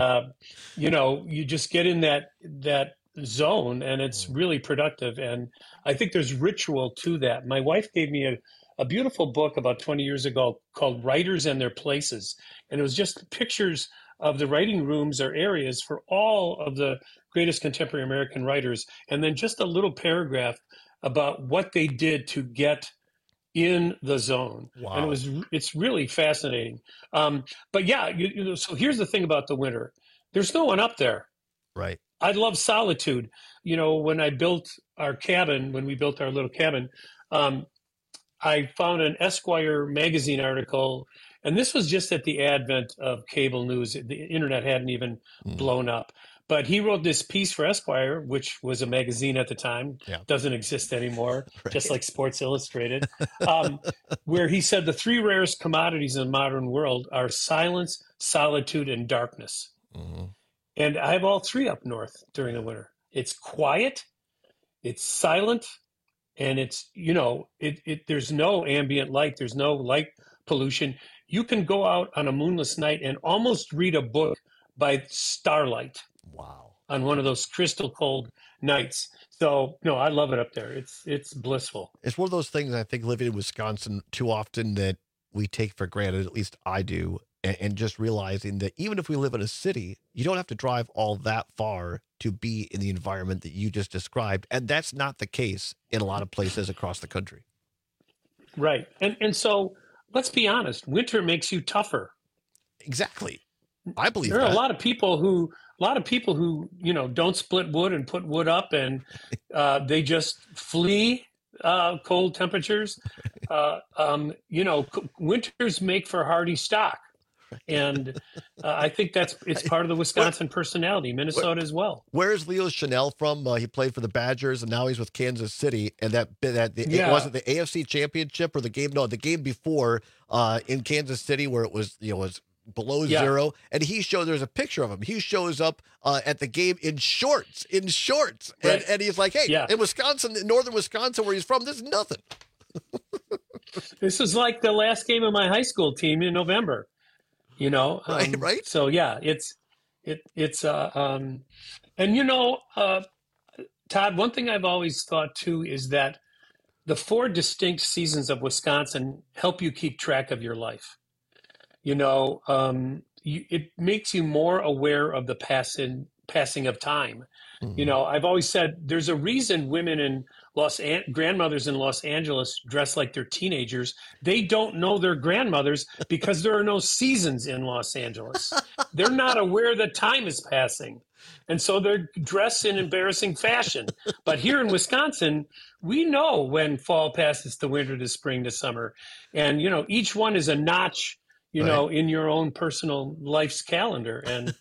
You just get in that zone, and it's really productive. And I think there's ritual to that. My wife gave me a a beautiful book about 20 years ago called Writers and Their Places. And it was just pictures of the writing rooms or areas for all of the greatest contemporary American writers. And then just a little paragraph about what they did to get in the zone. Wow. And it's really fascinating. But yeah, so here's the thing about the winter. There's no one up there. Right. I love solitude. When I built our cabin, when we built our little cabin, I found an Esquire magazine article, and this was just at the advent of cable news. The internet hadn't even blown up. But he wrote this piece for Esquire, which was a magazine at the time, doesn't exist anymore, just like Sports Illustrated, where he said the three rarest commodities in the modern world are silence, solitude, and darkness. Mm-hmm. And I have all three up north during the winter. It's quiet, it's silent, and it's, there's no ambient light, there's no light pollution. You can go out on a moonless night and almost read a book by starlight. Wow. On one of those crystal cold nights. So, no, I love it up there. It's blissful. It's one of those things, I think, living in Wisconsin too often that we take for granted, at least I do, and just realizing that even if we live in a city, you don't have to drive all that far to be in the environment that you just described. And that's not the case in a lot of places across the country. Right. And so let's be honest, winter makes you tougher. Exactly. I believe there are that. a lot of people who don't split wood and put wood up, and they just flee cold temperatures. Winters make for hardy stock. And I think it's part of the Wisconsin personality, Minnesota as well. Where's Leo Chanel from? He played for the Badgers, and now he's with Kansas City. And was it the AFC Championship or the game? No, the game before in Kansas City where it was below zero. And there's a picture of him. He shows up at the game in shorts. Right. And he's like, hey, in Wisconsin, in northern Wisconsin where he's from, this is nothing. This is like the last game of my high school team in November. Right. So yeah, Todd, one thing I've always thought too is that the 4 distinct seasons of Wisconsin help you keep track of your life. It makes you more aware of the passing of time. Mm-hmm. I've always said there's a reason women in grandmothers in Los Angeles dress like they're teenagers. They don't know they're grandmothers because there are no seasons in Los Angeles. They're not aware that time is passing. And so they're dressed in embarrassing fashion. But here in Wisconsin, we know when fall passes to winter to spring to summer. And, each one is a notch in your own personal life's calendar. And,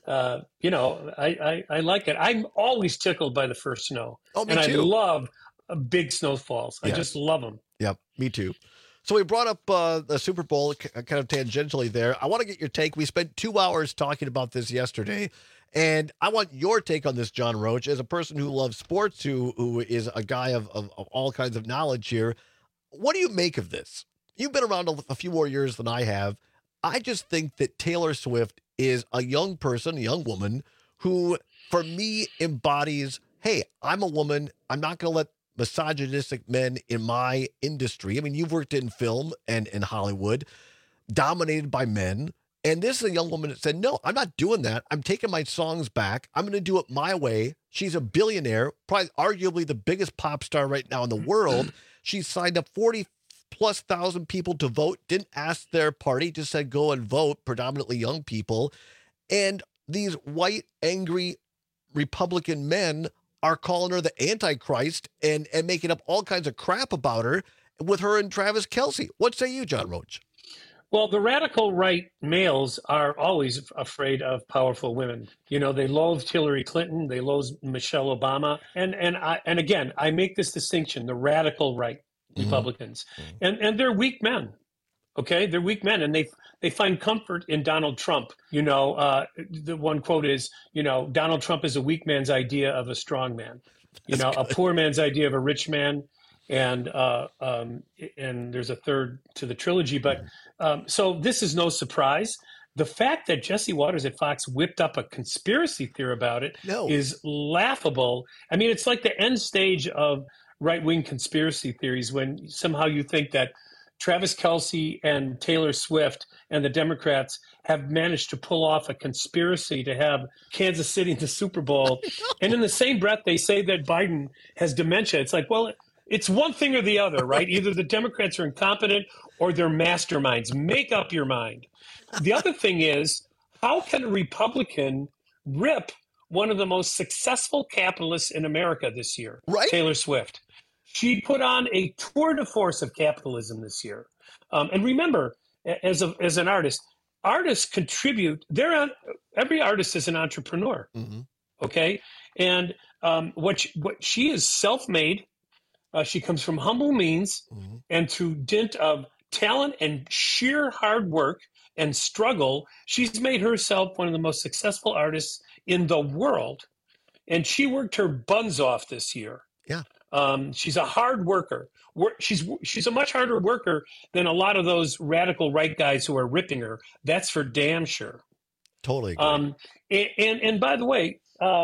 I like it. I'm always tickled by the first snow. Oh, me and too. I love big snowfalls. Yes. I just love them. Yep, me too. So we brought up the Super Bowl kind of tangentially there. I want to get your take. We spent 2 hours talking about this yesterday. And I want your take on this, John Roach, as a person who loves sports, who is a guy of all kinds of knowledge here. What do you make of this? You've been around a few more years than I have. I just think that Taylor Swift is a young person, a young woman, who, for me, embodies, hey, I'm a woman. I'm not going to let misogynistic men in my industry. I mean, you've worked in film and in Hollywood, dominated by men. And this is a young woman that said, no, I'm not doing that. I'm taking my songs back. I'm going to do it my way. She's a billionaire, probably arguably the biggest pop star right now in the world. She signed up 40,000+ people to vote, didn't ask their party, just said go and vote, predominantly young people. And these white, angry Republican men are calling her the Antichrist and making up all kinds of crap about her with her and Travis Kelce. What say you, John Roach? Well, the radical right males are always afraid of powerful women. They loathed Hillary Clinton. They loathed Michelle Obama. And again, I make this distinction, the radical right Republicans. Mm-hmm. And they're weak men. Okay? They're weak men. And they find comfort in Donald Trump. The one quote is, Donald Trump is a weak man's idea of a strong man. A poor man's idea of a rich man. And there's a third to the trilogy. But so this is no surprise. The fact that Jesse Waters at Fox whipped up a conspiracy theory about it is laughable. I mean, it's like the end stage of right-wing conspiracy theories when somehow you think that Travis Kelce and Taylor Swift and the Democrats have managed to pull off a conspiracy to have Kansas City in the Super Bowl. And in the same breath, they say that Biden has dementia. It's like, well, it's one thing or the other, right? Either the Democrats are incompetent or they're masterminds. Make up your mind. The other thing is, how can a Republican rip one of the most successful capitalists in America this year, right? Taylor Swift? She put on a tour de force of capitalism this year. And remember, as an artist, artists contribute. Every artist is an entrepreneur, okay? And what she is self-made. She comes from humble means, and through dint of talent and sheer hard work and struggle, she's made herself one of the most successful artists in the world. And she worked her buns off this year. Yeah. She's a hard worker. She's a much harder worker than a lot of those radical right guys who are ripping her. That's for damn sure. Totally agree. And by the way,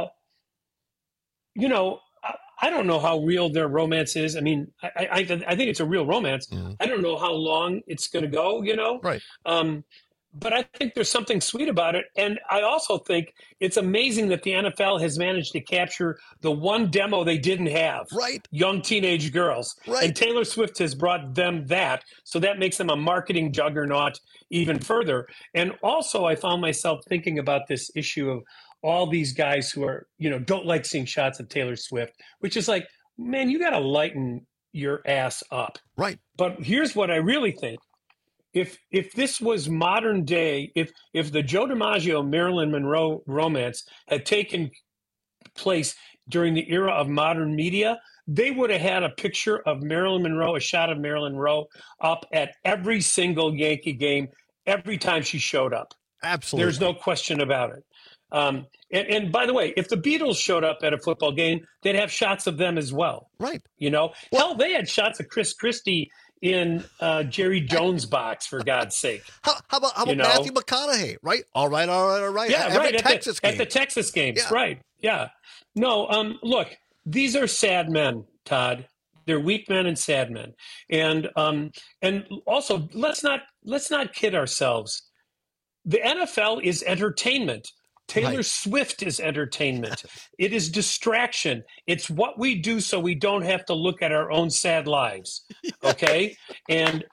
I don't know how real their romance is. I mean, I think it's a real romance. I don't know how long it's going to go, Right. But I think there's something sweet about it. And I also think it's amazing that the NFL has managed to capture the one demo they didn't have. Right. Young teenage girls. Right. And Taylor Swift has brought them that. So that makes them a marketing juggernaut even further. And also I found myself thinking about this issue of all these guys who are, don't like seeing shots of Taylor Swift, which is like, man, you got to lighten your ass up. Right. But here's what I really think. If this was modern day, if the Joe DiMaggio Marilyn Monroe romance had taken place during the era of modern media, they would have had a picture of Marilyn Monroe, a shot of Marilyn Monroe up at every single Yankee game, every time she showed up. Absolutely. There's no question about it. And by the way, if the Beatles showed up at a football game, they'd have shots of them as well. Right. Hell, they had shots of Chris Christie in Jerry Jones' box, for God's sake. How about Matthew McConaughey, right? All right. Yeah, right. At the Texas games, yeah. Right. Yeah. No, look, these are sad men, Todd. They're weak men and sad men. And also, let's not kid ourselves. The NFL is entertainment. Taylor Swift is entertainment. It is distraction. It's what we do so we don't have to look at our own sad lives. Okay? And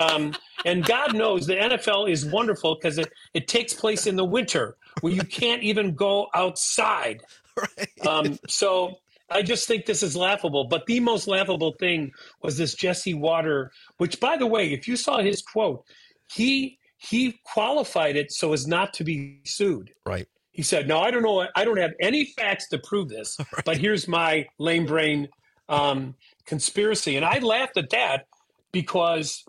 God knows the NFL is wonderful because it takes place in the winter where you can't even go outside. Right. So I just think this is laughable. But the most laughable thing was this Jesse Water, which, by the way, if you saw his quote, he qualified it so as not to be sued. Right. He said, no, I don't know. I don't have any facts to prove this, but here's my lame brain conspiracy. And I laughed at that because,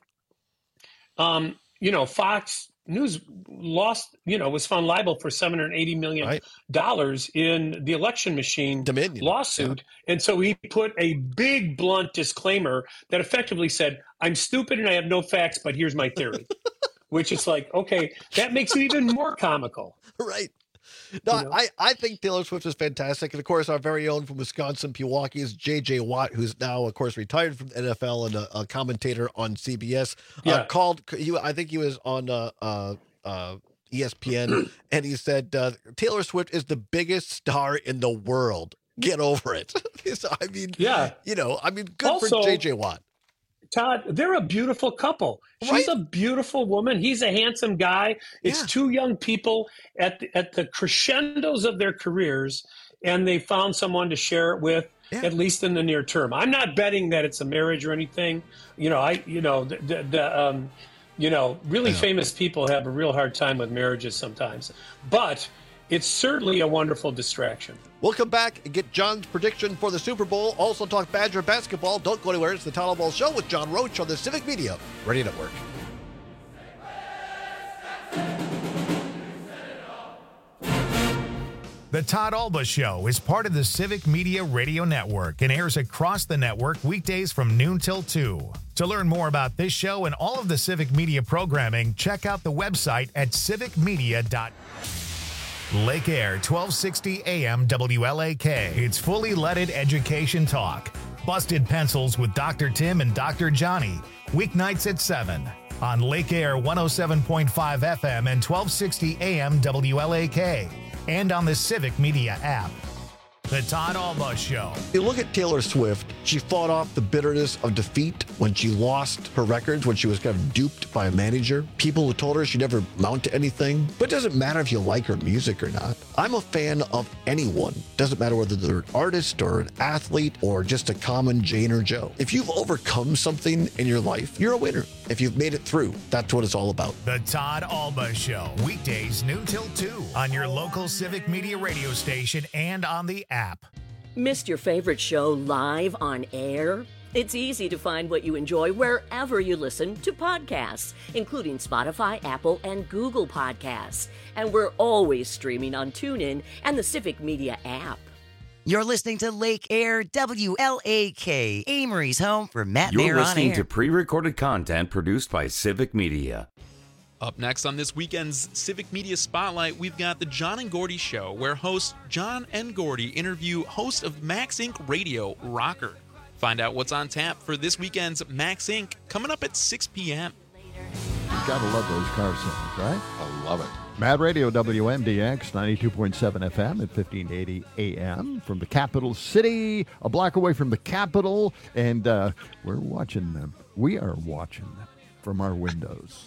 Fox News was found liable for $780 million in the election machine Dominion lawsuit. Yeah. And so he put a big, blunt disclaimer that effectively said, I'm stupid and I have no facts, but here's my theory, which is like, okay, that makes it even more comical. Right. No, I think Taylor Swift is fantastic. And, of course, our very own from Wisconsin, Pewaukee, is J.J. Watt, who's now, of course, retired from the NFL and a commentator on CBS. Yeah. I think he was on ESPN, and he said, Taylor Swift is the biggest star in the world. Get over it. So, good also, for J.J. Watt. Todd, they're a beautiful couple. She's a beautiful woman. He's a handsome guy. It's two young people at the crescendos of their careers, and they found someone to share it with, at least in the near term. I'm not betting that it's a marriage or anything. Really famous people have a real hard time with marriages sometimes. But it's certainly a wonderful distraction. We'll come back and get John's prediction for the Super Bowl. Also talk Badger basketball. Don't go anywhere. It's the Todd Ball Show with John Roach on the Civic Media Radio Network. The Todd Alba Show is part of the Civic Media Radio Network and airs across the network weekdays from noon till 2. To learn more about this show and all of the Civic Media programming, check out the website at civicmedia.com. Lake Air, 1260 AM WLAK. It's fully leaded education talk. Busted Pencils with Dr. Tim and Dr. Johnny, weeknights at 7 on Lake Air 107.5 FM and 1260 AM WLAK, and on the Civic Media app. The Todd Alba Show. You look at Taylor Swift, she fought off the bitterness of defeat when she lost her records, when she was kind of duped by a manager. People who told her she'd never amount to anything. But it doesn't matter if you like her music or not. I'm a fan of anyone. Doesn't matter whether they're an artist or an athlete or just a common Jane or Joe. If you've overcome something in your life, you're a winner. If you've made it through, that's what it's all about. The Todd Alba Show, weekdays noon till 2 on your local Civic Media radio station and on the app. Missed your favorite show live on air? It's easy to find what you enjoy wherever you listen to podcasts, including Spotify, Apple, and Google Podcasts. And we're always streaming on TuneIn and the Civic Media app. You're listening to Lake Air WLAK, Amory's home for Matt You're Mayer on listening air. to pre-recorded content produced by Civic Media. Up next on this weekend's Civic Media Spotlight, we've got the John and Gordy Show, where host John and Gordy interview host of Max Inc. Radio, Rocker. Find out what's on tap for this weekend's Max Inc. coming up at 6 p.m. You gotta love those car songs, right? I love it. Mad Radio WMDX 92.7 FM at 1580 AM from the capital city, a block away from the Capitol, and we're watching them. We are watching them from our windows.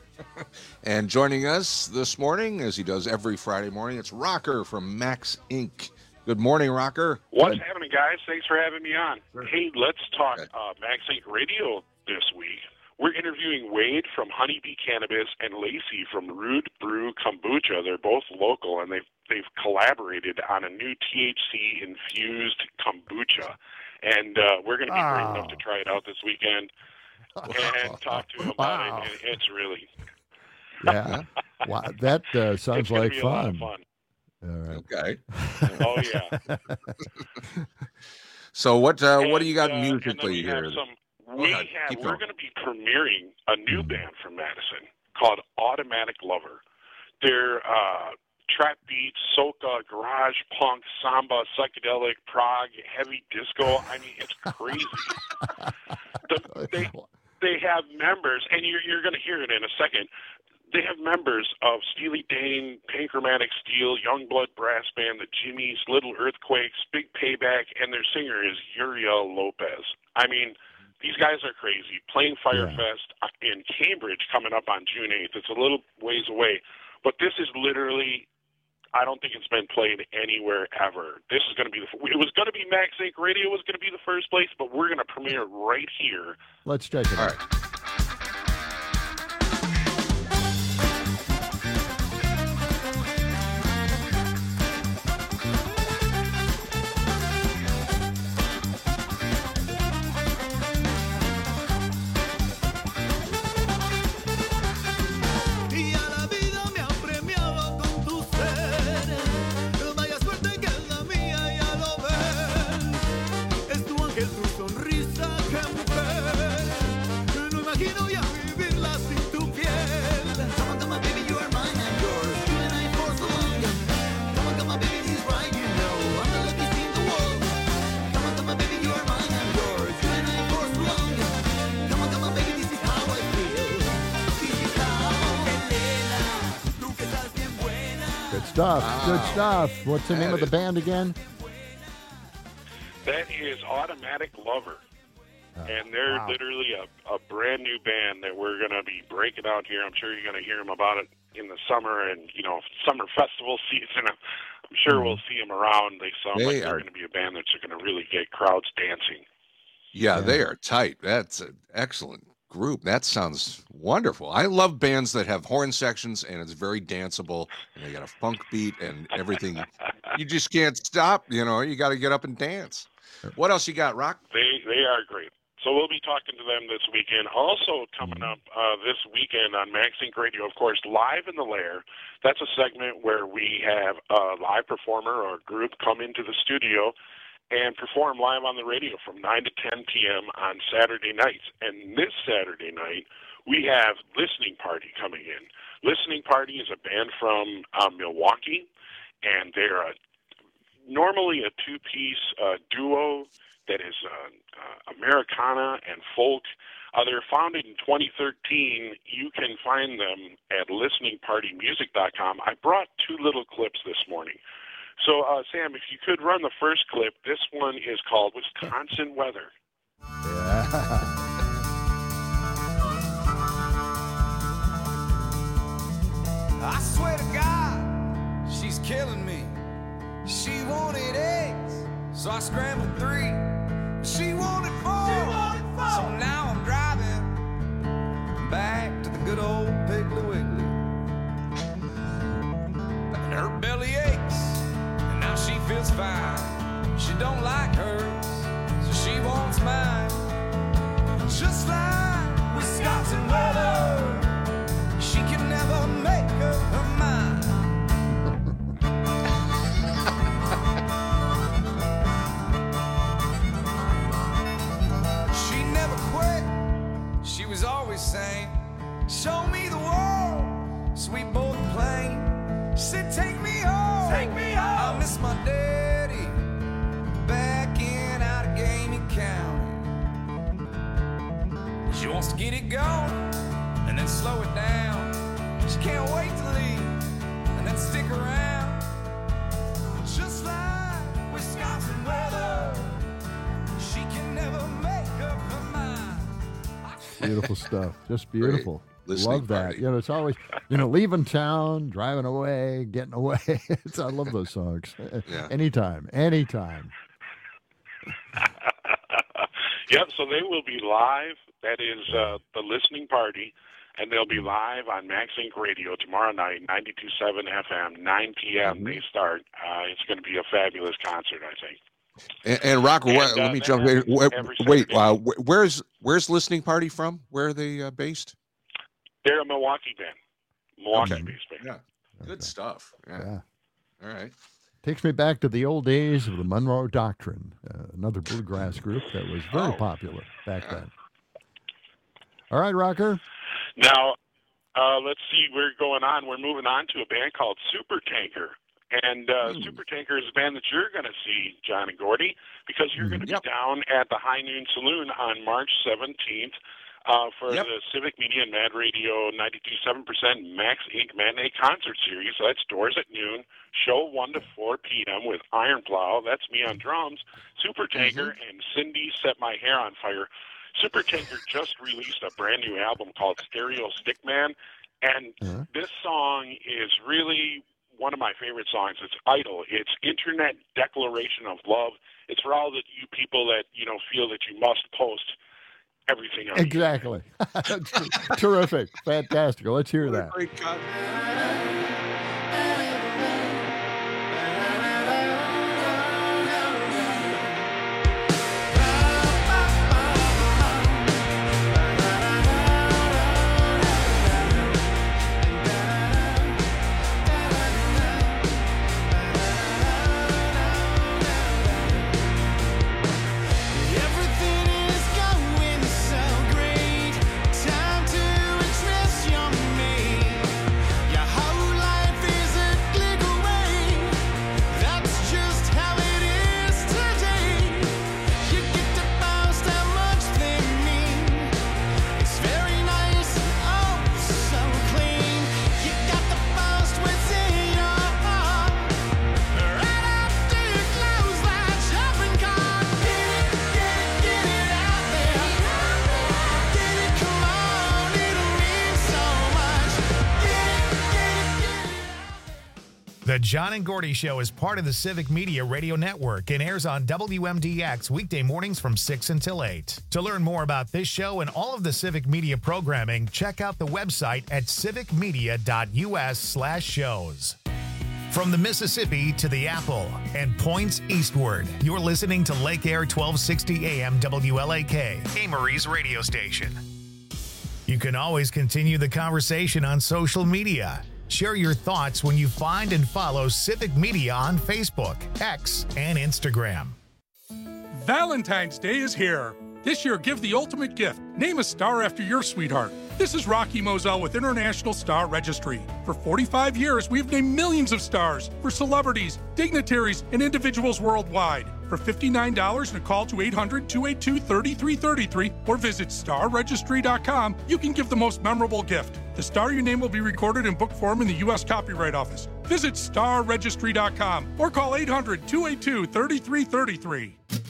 And joining us this morning, as he does every Friday morning, it's Rocker from Max Inc. Good morning, Rocker. What's happening, guys? Thanks for having me on. Hey, let's talk Max Inc. Radio this week. We're interviewing Wade from Honeybee Cannabis and Lacey from Rude Brew Kombucha. They're both local, and they've collaborated on a new THC-infused kombucha. And we're going to be brave enough to try it out this weekend and talk to him about it. And it's really... Yeah. Wow, that sounds it's gonna like be fun. A lot of fun. All right. Okay. Oh, yeah. So what do you got musically here? We're going to be premiering a new band from Madison called Automatic Lover. They're trap beats, soca, garage, punk, samba, psychedelic, prog, heavy disco. I mean, it's crazy. They have members, and you're going to hear it in a second. They have members of Steely Dan, Panchromatic Steel, Youngblood Brass Band, the Jimmies, Little Earthquakes, Big Payback, and their singer is Uriel Lopez. I mean, these guys are crazy. Playing Firefest in Cambridge coming up on June 8th. It's a little ways away, but this is literally, I don't think it's been played anywhere ever. This is going to be, it was going to be Max Inc. Radio was going to be the first place, but we're going to premiere right here. Let's check it out. Good stuff. What's the name of the band again? That is Automatic Lover. And they're literally a brand new band that we're going to be breaking out here. I'm sure you're going to hear them about it in the summer and, summer festival season. I'm sure we'll see them around. They sound like they're going to be a band that's going to really get crowds dancing. Yeah, they are tight. That's an excellent group. That sounds wonderful. I love bands that have horn sections and it's very danceable and they got a funk beat and everything. You just can't stop, you got to get up and dance. What else you got, Rock? They are great. So we'll be talking to them this weekend. Also coming up this weekend on Max Inc. Radio, of course, Live in the Lair. That's a segment where we have a live performer or a group come into the studio and perform live on the radio from 9 to 10 p.m. on Saturday nights. And this Saturday night, we have Listening Party coming in. Listening Party is a band from Milwaukee, and they're a normally a two-piece duo that is Americana and folk. They're founded in 2013. You can find them at listeningpartymusic.com. I brought 2 little clips this morning. So, Sam, if you could run the first clip, this one is called Wisconsin Weather. Yeah. I swear to God, she's killing me. She wanted eggs, so I scrambled 3. She wanted 4. So now I'm driving back to the good old Piggly Wiggly. And her belly aches, and now she feels fine. She don't like hers, so she wants mine. Just like Wisconsin weather, she can never make up her mind. She never quit, she was always saying, show me the world, so we both playing. She said, take me home, I miss my daddy, back in Allegheny County. She wants to get it going, and then slow it down. She can't wait to leave, and then stick around. Just like Wisconsin weather, she can never make up her mind. Beautiful stuff. Just beautiful. Listening Love that. party. You know, it's always, leaving town, driving away, getting away. I love those songs. Yeah. Anytime. Yep, so they will be live. That is the listening party, and they'll be live on Max Inc. Radio tomorrow night, 92.7 FM, 9 p.m. They start. It's going to be a fabulous concert, I think. And Rocker, let me jump in. Wait, Saturday. where's Listening Party from? Where are they based? They're a Milwaukee band. Milwaukee-based band. Yeah, good stuff. Yeah. All right. Takes me back to the old days of the Monroe Doctrine, another bluegrass group that was very popular back then. All right, Rocker. Now, let's see. We're moving on to a band called Supertanker. And Supertanker is a band that you're going to see, John and Gordy, because you're going to be down at the High Noon Saloon on March 17th for the Civic Media and Mad Radio 92.7% Max Inc. Matinee Concert Series. So that's doors at noon, show 1 to 4 p.m. with Iron Plow. That's me on drums. Supertanker and Cindy Set My Hair on Fire. Supertanker just released a brand new album called Stereo Stickman, and this song is really one of my favorite songs. It's Idol. It's internet declaration of love. It's for all that you people that, feel that you must post everything on Exactly. Terrific. Fantastic. Let's hear that. Great cut. Everything is going so great. Time to express your me. Your whole life is a click away. That's just how it is today. You get to boast how much they mean. It's very nice and oh so clean. You got the boast within your heart. Right after you close that shopping cart. Get it out there. Get it, come on, it'll mean so much. Get it. The John and Gordy Show is part of the Civic Media Radio Network and airs on WMDX weekday mornings from 6 until 8. To learn more about this show and all of the Civic Media programming, check out the website at civicmedia.us/shows. From the Mississippi to the Apple and points eastward, you're listening to Lake Air 1260 AM WLAK, Amory's radio station. You can always continue the conversation on social media. Share your thoughts when you find and follow Civic Media on Facebook, X, and Instagram. Valentine's Day is here. This year, give the ultimate gift. Name a star after your sweetheart. This is Rocky Moselle with International Star Registry. For 45 years, we've named millions of stars for celebrities, dignitaries, and individuals worldwide. For $59 and a call to 800-282-3333 or visit starregistry.com, you can give the most memorable gift. The star your name will be recorded in book form in the U.S. Copyright Office. Visit starregistry.com or call 800-282-3333.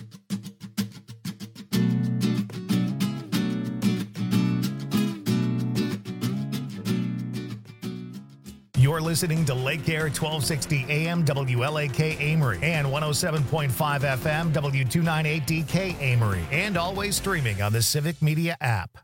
You're listening to Lake Air 1260 AM WLAK Amory and 107.5 FM W298DK Amory, and always streaming on the Civic Media app.